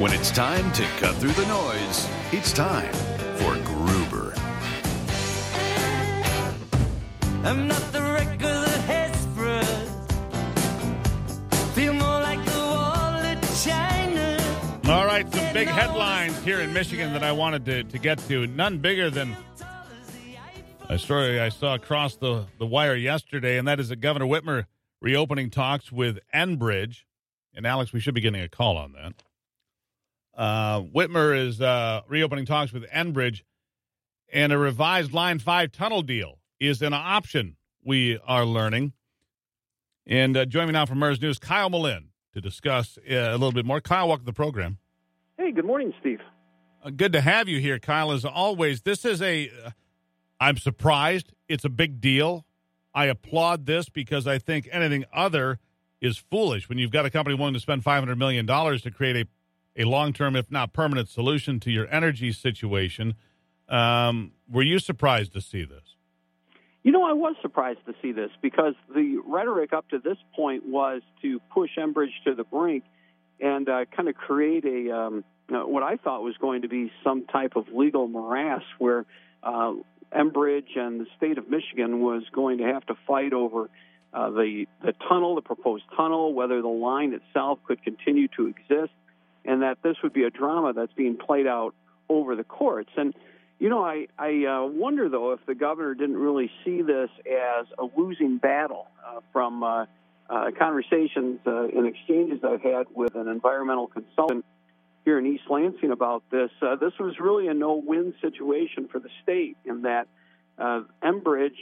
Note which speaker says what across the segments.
Speaker 1: When it's time to cut through the noise, it's time for Gruber.
Speaker 2: I'm not the wreck of the Hesperus. Feel more like the wall of China.
Speaker 3: All right, some big headlines here in Michigan that I wanted to get to. None bigger than a story I saw across the wire yesterday, and that is that Governor Whitmer reopening talks with Enbridge. And, Alex, we should be getting a call on that. Whitmer is reopening talks with Enbridge, and a revised Line 5 tunnel deal is an option, we are learning. And joining me now from MERS News, Kyle Malin, to discuss a little bit more. Kyle, welcome to the program.
Speaker 4: Hey, good morning, Steve.
Speaker 3: Good to have you here, Kyle, as always. This is I'm surprised. It's a big deal. I applaud this because I think anything other is foolish. When you've got a company willing to spend $500 million to create a long-term, if not permanent, solution to your energy situation. Were you surprised to see this?
Speaker 4: You know, I was surprised to see this because the rhetoric up to this point was to push Enbridge to the brink and kind of create what I thought was going to be some type of legal morass where Enbridge and the state of Michigan was going to have to fight over the tunnel, the proposed tunnel, whether the line itself could continue to exist, and that this would be a drama that's being played out over the courts. And, you know, I wonder, though, if the governor didn't really see this as a losing battle from conversations and exchanges I've had with an environmental consultant here in East Lansing about this. This was really a no-win situation for the state in that Enbridge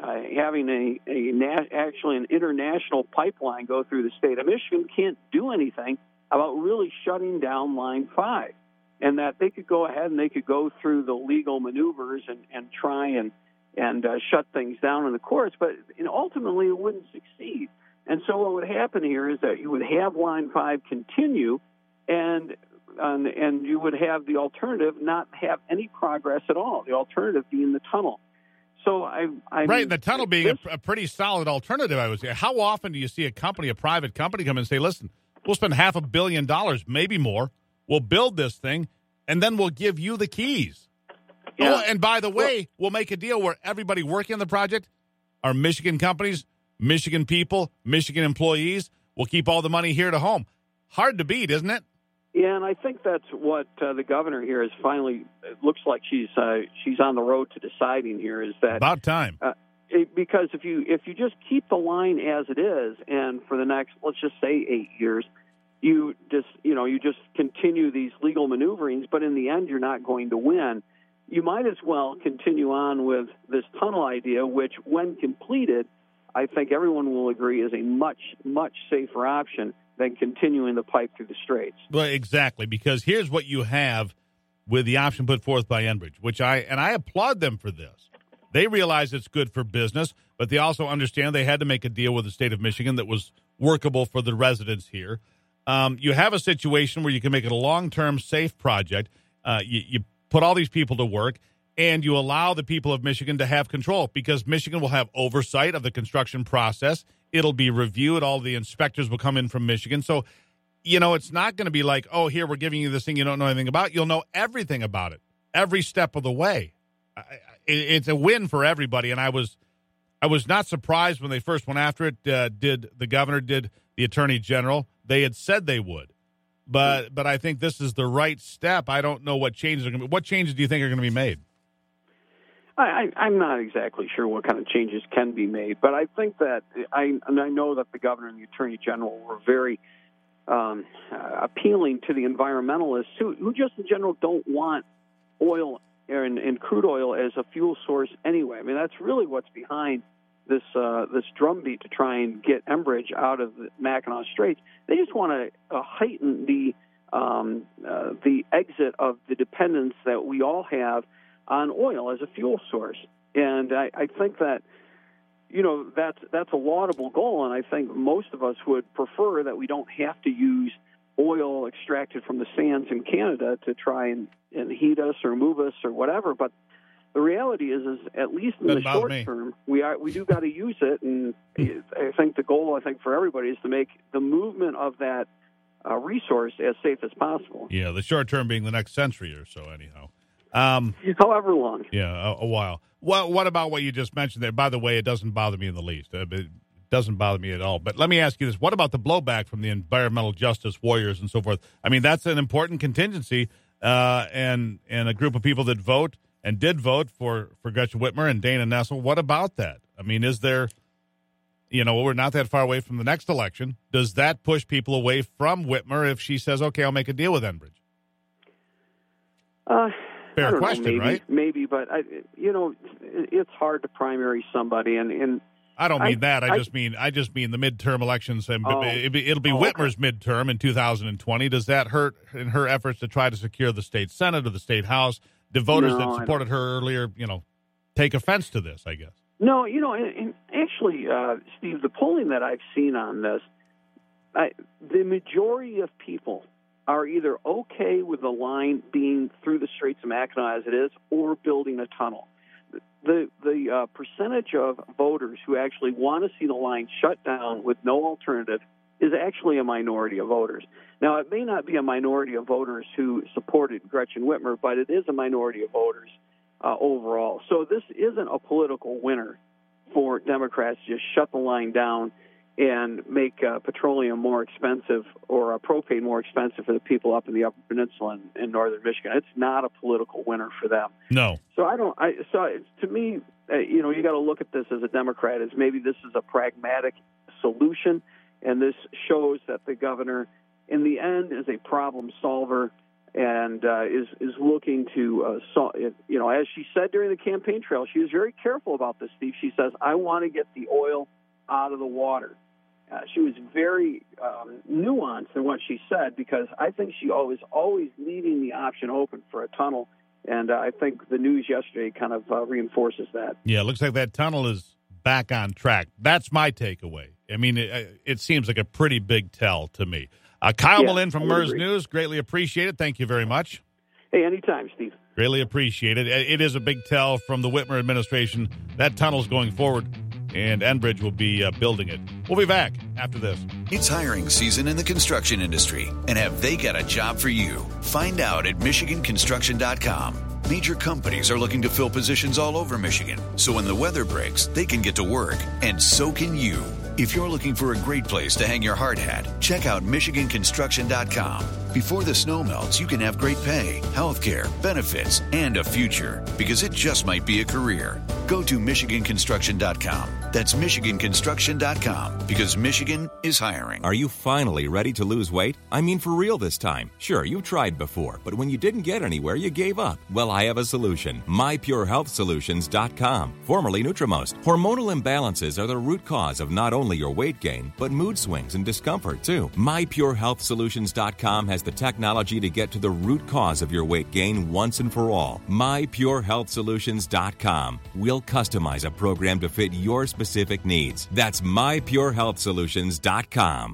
Speaker 4: having actually an international pipeline go through the state of Michigan can't do anything about really shutting down Line 5, and that they could go ahead and they could go through the legal maneuvers and try and shut things down in the courts, but ultimately it wouldn't succeed. And so what would happen here is that you would have Line 5 continue, and you would have the alternative not have any progress at all, the alternative being the tunnel. So right,
Speaker 3: the tunnel being a pretty solid alternative, I would say. How often do you see a private company come and say, listen, we'll spend $500 million, maybe more, we'll build this thing, and then we'll give you the keys. Yeah. Oh, and by the way, we'll make a deal where everybody working on the project are Michigan companies, Michigan people, Michigan employees. We'll keep all the money here to home. Hard to beat, isn't it?
Speaker 4: Yeah, and I think that's what the governor here is finally. It looks like she's on the road to deciding here. Is that
Speaker 3: about time?
Speaker 4: Because if you just keep the line as it is, and for the next, let's just say 8 years, you just continue these legal maneuverings, but in the end, you're not going to win. You might as well continue on with this tunnel idea, which, when completed, I think everyone will agree is a much, much safer option than continuing the pipe through the straits.
Speaker 3: Well, exactly, because here's what you have with the option put forth by Enbridge, which I applaud them for this. They realize it's good for business, but they also understand they had to make a deal with the state of Michigan that was workable for the residents here. You have a situation where you can make it a long-term, safe project. You put all these people to work, and you allow the people of Michigan to have control because Michigan will have oversight of the construction process. It'll be reviewed. All the inspectors will come in from Michigan. So, it's not going to be like, oh, here, we're giving you this thing you don't know anything about. You'll know everything about it, every step of the way. It's a win for everybody, and I was not surprised when they first went after it. The governor, did the attorney general. They had said they would. But I think this is the right step. I don't know what changes are going to be. What changes do you think are going to be made?
Speaker 4: I'm not exactly sure what kind of changes can be made, but I think that I know that the governor and the attorney general were very appealing to the environmentalists who just in general don't want oil and crude oil as a fuel source anyway. I mean, that's really what's behind this drumbeat to try and get Enbridge out of the Mackinac Straits. They just want to heighten the exit of the dependence that we all have on oil as a fuel source. And I think that, that's a laudable goal, and I think most of us would prefer that we don't have to use oil extracted from the sands in Canada to try and heat us or move us or whatever. But the reality is at least in the short term, we do got to use it. And I think the goal, for everybody is to make the movement of that resource as safe as possible.
Speaker 3: Yeah, the short term being the next century or so, anyhow.
Speaker 4: However long.
Speaker 3: Yeah, a while. What about what you just mentioned there? By the way, it doesn't bother me in the least. It doesn't bother me at all. But let me ask you this. What about the blowback from the environmental justice warriors and so forth? I mean, that's an important contingency and a group of people that vote and did vote for Gretchen Whitmer and Dana Nessel. What about that? I mean, is there, we're not that far away from the next election. Does that push people away from Whitmer if she says, okay, I'll make a deal with Enbridge? Fair question, right?
Speaker 4: Maybe, but it's hard to primary somebody, and
Speaker 3: I don't mean that. I just mean the midterm elections, and it'll be Whitmer's midterm in 2020. Does that hurt in her efforts to try to secure the state Senate or the state House? Do voters that supported her earlier, take offense to this? I guess.
Speaker 4: No, and actually, Steve, the polling that I've seen on this, the majority of people are either okay with the line being through the Straits of Mackinac as it is, or building a tunnel. The percentage of voters who actually want to see the line shut down with no alternative is actually a minority of voters. Now, it may not be a minority of voters who supported Gretchen Whitmer, but it is a minority of voters overall. So this isn't a political winner for Democrats to just shut the line down and make petroleum more expensive or propane more expensive for the people up in the Upper Peninsula in northern Michigan. It's not a political winner for them.
Speaker 3: No.
Speaker 4: So to me, you got to look at this as a Democrat as maybe this is a pragmatic solution, and this shows that the governor, in the end, is a problem solver and is looking to solve. As she said during the campaign trail, she was very careful about this, Steve. She says, "I want to get the oil out of the water." She was very nuanced in what she said, because I think she was always leaving the option open for a tunnel, and I think the news yesterday kind of reinforces that.
Speaker 3: Yeah, it looks like that tunnel is back on track. That's my takeaway. I mean, it seems like a pretty big tell to me. Kyle Malin from MERS News, greatly appreciate it. Thank you very much.
Speaker 4: Hey, anytime, Steve.
Speaker 3: Greatly appreciate it. It is a big tell from the Whitmer administration. That tunnel's going forward, and Enbridge will be building it. We'll be back after this.
Speaker 1: It's hiring season in the construction industry, and have they got a job for you? Find out at MichiganConstruction.com. Major companies are looking to fill positions all over Michigan, so when the weather breaks, they can get to work, and so can you. If you're looking for a great place to hang your hard hat, check out MichiganConstruction.com. Before the snow melts, you can have great pay, health care, benefits, and a future, because it just might be a career. Go to MichiganConstruction.com. That's MichiganConstruction.com, because Michigan is hiring.
Speaker 5: Are you finally ready to lose weight? I mean, for real this time. Sure, you've tried before, but when you didn't get anywhere, you gave up. Well, I have a solution. MyPureHealthSolutions.com, formerly Nutrimost. Hormonal imbalances are the root cause of not only your weight gain, but mood swings and discomfort, too. MyPureHealthSolutions.com has the technology to get to the root cause of your weight gain once and for all. MyPureHealthSolutions.com. We'll customize a program to fit your specific needs. That's MyPureHealthSolutions.com.